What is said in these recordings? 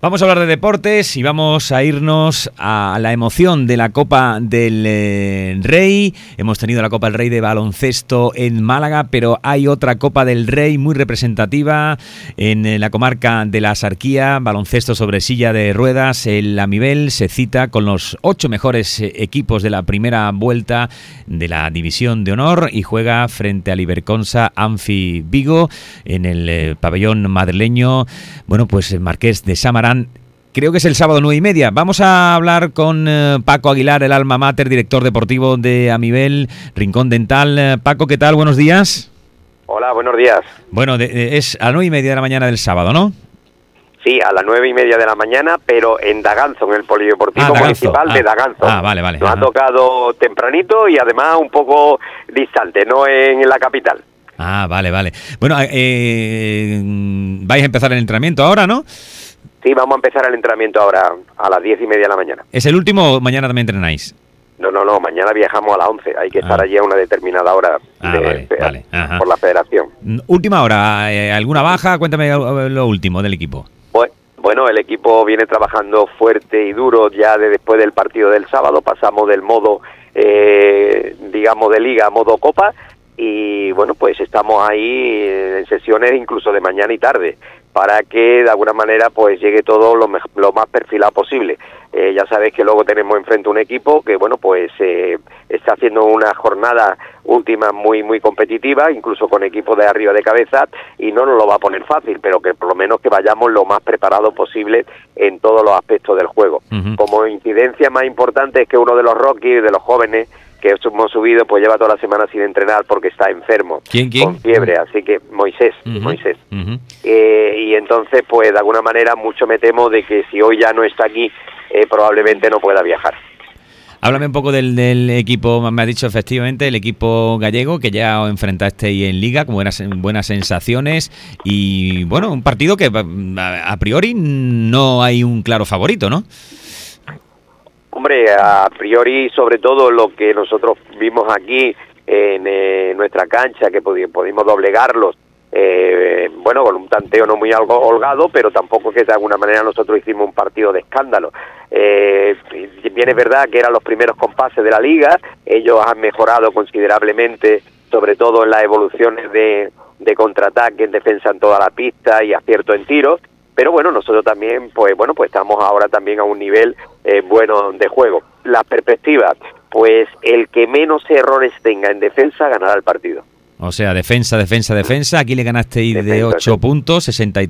Vamos a hablar de deportes y vamos a irnos a la emoción de la Copa del Rey. Hemos tenido la Copa del Rey de baloncesto en Málaga, pero hay otra Copa del Rey muy representativa en la comarca de la Sarquía, baloncesto sobre silla de ruedas. El Amibel se cita con los 8 mejores equipos de la primera vuelta de la División de Honor y juega frente al Iberconsa Anfi Vigo en el pabellón madrileño. Bueno, pues Marqués de Samarán. Creo que es el sábado 9:30. Vamos a hablar con Paco Aguilar, el alma mater, director deportivo de Amibel, Rincón Dental. Paco, ¿qué tal? Buenos días. Hola, buenos días. Bueno, es a 9:30 de la mañana del sábado, ¿no? Sí, a las 9:30 de la mañana, pero en Daganzo, en el Polideportivo Municipal de Daganzo. Vale. Nos ha tocado tempranito y además un poco distante, no en la capital. Vale. Bueno, vais a empezar el entrenamiento ahora, ¿no? Sí, vamos a empezar el entrenamiento ahora a las 10:30 de la mañana. ¿Es el último o mañana también entrenáis? No, mañana viajamos a las 11. Hay que estar allí a una determinada hora por la federación. Última hora, ¿alguna baja? Cuéntame lo último del equipo. Bueno, el equipo viene trabajando fuerte y duro ya después del partido del sábado. Pasamos del modo, digamos, de liga a modo copa. Y bueno, pues estamos ahí en sesiones incluso de mañana y tarde para que de alguna manera pues llegue todo lo más perfilado posible. Ya sabéis que luego tenemos enfrente un equipo que bueno pues está haciendo una jornada última muy competitiva, incluso con equipos de arriba de cabeza, y no nos lo va a poner fácil, pero que por lo menos que vayamos lo más preparados posible en todos los aspectos del juego. Uh-huh. Como incidencia más importante es que uno de los rookies, de los jóvenes que hemos subido, pues lleva toda la semana sin entrenar porque está enfermo. ¿Quién? Con fiebre, así que Moisés. Uh-huh. Y entonces, pues de alguna manera, mucho me temo de que si hoy ya no está aquí, probablemente no pueda viajar. Háblame un poco del equipo, me ha dicho efectivamente, el equipo gallego, que ya os enfrentasteis en Liga, con buenas sensaciones, y bueno, un partido que a priori no hay un claro favorito, ¿no? Hombre, a priori, sobre todo lo que nosotros vimos aquí en nuestra cancha, que pudimos doblegarlos, bueno, con un tanteo no muy algo holgado, pero tampoco que de alguna manera nosotros hicimos un partido de escándalo. Bien es verdad que eran los primeros compases de la liga, ellos han mejorado considerablemente, sobre todo en las evoluciones de contraataque, en defensa en toda la pista y acierto en tiros. Pero bueno, nosotros también, pues estamos ahora también a un nivel bueno de juego. Las perspectivas, pues el que menos errores tenga en defensa ganará el partido. O sea, defensa. Aquí le ganasteis de 8 puntos,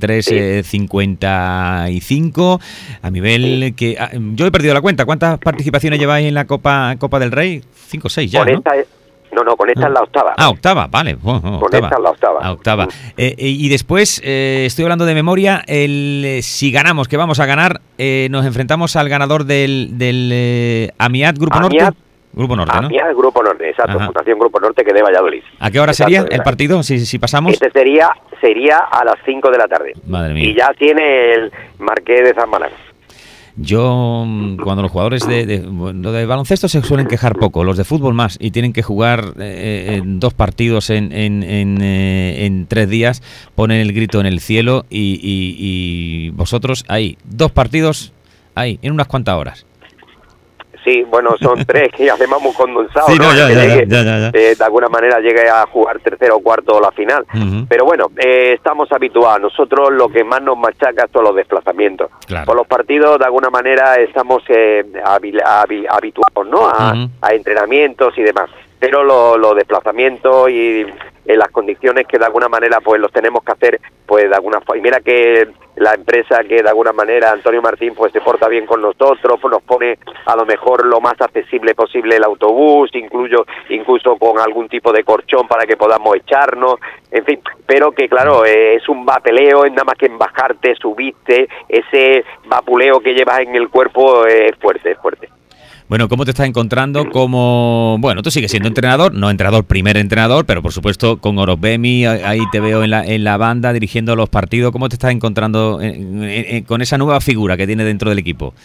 63-55. A nivel que... yo he perdido la cuenta. ¿Cuántas participaciones lleváis en la Copa del Rey? 5 o 6 ya, ¿no? Con esta es la octava. Octava, vale. Con octava. Esta es la octava. Octava. Y después, estoy hablando de memoria, si ganamos, que vamos a ganar, nos enfrentamos al ganador del Amiat Grupo Norte. Grupo Norte, ¿no? Amiat Grupo Norte, exacto. Ajá. Fundación Grupo Norte, que de Valladolid. ¿A qué hora sería el partido, si pasamos? Este sería a las 5 de la tarde. Madre mía. Y ya tiene el Marqués de Samarán. Yo, cuando los jugadores de baloncesto se suelen quejar poco, los de fútbol más, y tienen que jugar 2 partidos en 3 días, ponen el grito en el cielo y vosotros ahí, 2 partidos ahí, en unas cuantas horas. Sí, bueno, son 3 que hacemos muy condensados, sí, ¿no? Ya. De alguna manera llegue a jugar tercero o cuarto la final. Uh-huh. Pero bueno, estamos habituados. Nosotros lo que más nos machaca son los desplazamientos. Claro. Por los partidos, de alguna manera, estamos habituados, ¿no? A entrenamientos y demás. Pero los desplazamientos y en las condiciones que de alguna manera pues los tenemos que hacer, pues de alguna forma. Y mira que la empresa que de alguna manera, Antonio Martín, pues se porta bien con nosotros, pues nos pone a lo mejor lo más accesible posible el autobús, incluso con algún tipo de colchón para que podamos echarnos, en fin, pero que claro, es un vapeleo, es nada más que en bajarte, subiste, ese vapuleo que llevas en el cuerpo es fuerte. Bueno, ¿cómo te estás encontrando? Bueno, tú sigues siendo entrenador, no primer entrenador, pero por supuesto con Orozbemi, ahí te veo en la banda dirigiendo los partidos. ¿Cómo te estás encontrando con esa nueva figura que tiene dentro del equipo?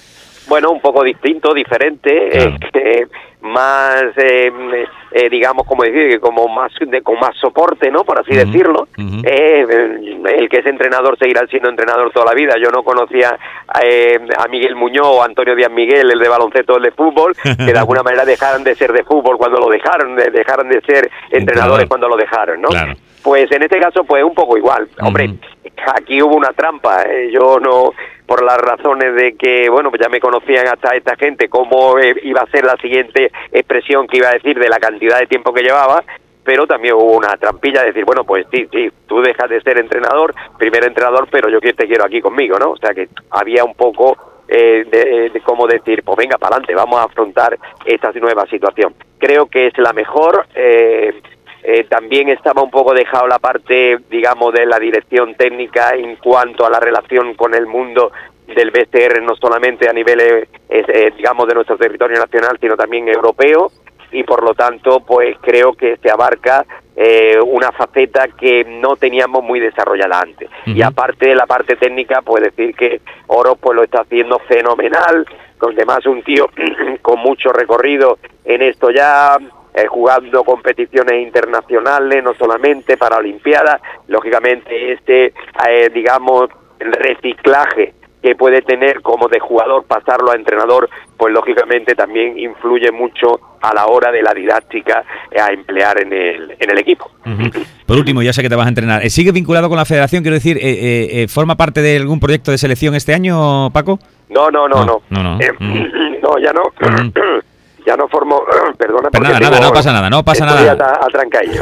bueno, un poco distinto, diferente, Claro. más, digamos, como decir, como más con más soporte, ¿no? Por así decirlo. El que es entrenador seguirá siendo entrenador toda la vida. Yo no conocía a Miguel Muñoz o Antonio Díaz Miguel, el de baloncesto, el de fútbol, que de alguna manera dejaron de ser de fútbol cuando lo dejaron de ser entrenadores cuando lo dejaron, ¿no? Claro. Pues en este caso, pues un poco igual. Hombre, aquí hubo una trampa. Yo no, por las razones de que, bueno, pues ya me conocían hasta esta gente, cómo iba a ser la siguiente expresión que iba a decir de la cantidad de tiempo que llevaba, pero también hubo una trampilla de decir, bueno, pues sí, tú dejas de ser entrenador, primer entrenador, pero yo te quiero aquí conmigo, ¿no? O sea que había un poco de cómo decir, pues venga, para adelante, vamos a afrontar esta nueva situación. Creo que es la mejor. También estaba un poco dejado la parte, digamos, de la dirección técnica en cuanto a la relación con el mundo del BCR, no solamente a nivel, digamos, de nuestro territorio nacional, sino también europeo, y por lo tanto, pues creo que se abarca una faceta que no teníamos muy desarrollada antes. Y aparte de la parte técnica, pues decir que Oro pues lo está haciendo fenomenal, con además un tío con mucho recorrido en esto ya, jugando competiciones internacionales, no solamente para Olimpiadas. Lógicamente digamos, el reciclaje que puede tener como de jugador pasarlo a entrenador, pues lógicamente también influye mucho a la hora de la didáctica a emplear en el equipo. Por último, ya sé que te vas a entrenar. ¿Sigue vinculado con la federación? Quiero decir, ¿forma parte de algún proyecto de selección este año, Paco? No. No, Ya no. Ya no formo, perdona. Pero nada, no pasa nada. Estoy atrancadillo.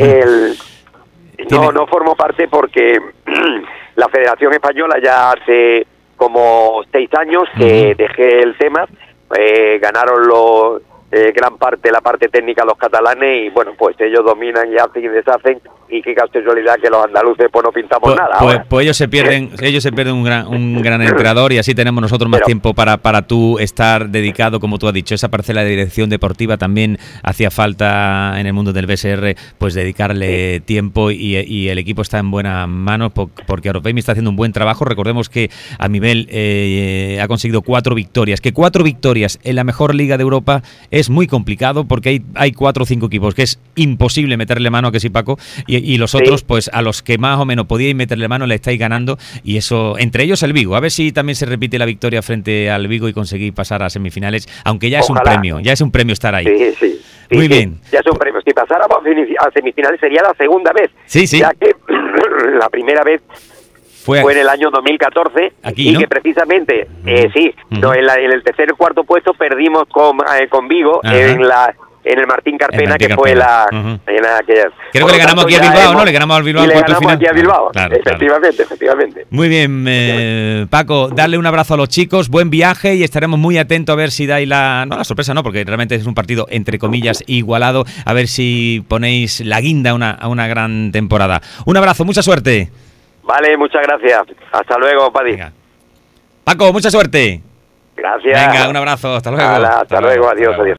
No formo parte porque la Federación Española ya hace como 6 años que dejé el tema. Ganaron gran parte, la parte técnica los catalanes, y bueno, pues ellos dominan y hacen y deshacen, y qué casualidad que los andaluces pues no pintamos nada. Pues ellos se pierden un gran entrenador, y así tenemos nosotros más tiempo para tú estar dedicado, como tú has dicho, esa parcela de dirección deportiva también hacía falta en el mundo del BSR, pues dedicarle tiempo, y el equipo está en buenas manos porque Aropeimi está haciendo un buen trabajo. Recordemos que a nivel ha conseguido 4 victorias, que 4 victorias en la mejor liga de Europa es muy complicado, porque hay 4 o 5 equipos que es imposible meterle mano, que sí, Paco, y los otros, pues a los que más o menos podíais meterle mano le estáis ganando, y eso, entre ellos el Vigo. A ver si también se repite la victoria frente al Vigo y conseguís pasar a semifinales, aunque ya Ojalá. Es un premio estar ahí. Sí. Muy bien. Ya es un premio. Si pasáramos a semifinales sería la segunda vez. Sí. Ya que la primera vez fue en el año 2014, aquí, y ¿no? Que precisamente, no, en el tercer y cuarto puesto perdimos con Vigo en el Martín Carpena, fue la... Creo que le ganamos aquí a Bilbao, ¿no? Le ganamos al Bilbao. Y le ganamos aquí a Bilbao, claro, efectivamente. Muy bien, Paco, darle un abrazo a los chicos, buen viaje, y estaremos muy atentos a ver si dais la sorpresa, no, porque realmente es un partido, entre comillas, igualado, a ver si ponéis la guinda a una gran temporada. Un abrazo, mucha suerte. Vale, muchas gracias. Hasta luego, Paddy. Venga. Paco, mucha suerte. Gracias. Venga, un abrazo, hasta luego. Hasta luego, adiós.